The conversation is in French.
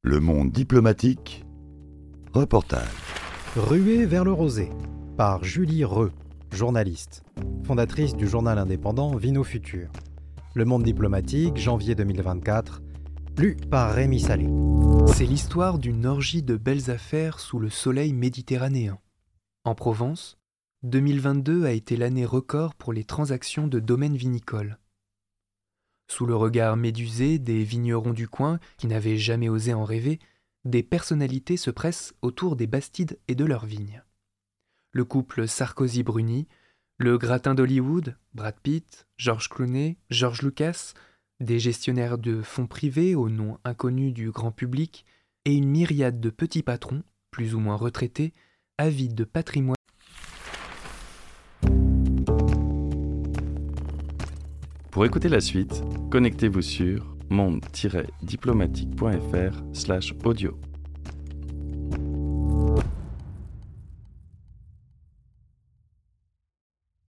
Le monde diplomatique, reportage. Ruée vers le rosé, par Julie Reux, journaliste, fondatrice du journal indépendant Vino Futur. Le monde diplomatique, janvier 2024, lu par Rémi Salé. C'est l'histoire d'une orgie de belles affaires sous le soleil méditerranéen. En Provence, 2022 a été l'année record pour les transactions de domaines vinicoles. Sous le regard médusé des vignerons du coin qui n'avaient jamais osé en rêver, des personnalités se pressent autour des bastides et de leurs vignes. Le couple Sarkozy-Bruni, le gratin d'Hollywood, Brad Pitt, George Clooney, George Lucas, des gestionnaires de fonds privés au nom inconnu du grand public et une myriade de petits patrons, plus ou moins retraités, avides de patrimoine. Pour écouter la suite, connectez-vous sur monde-diplomatique.fr/audio.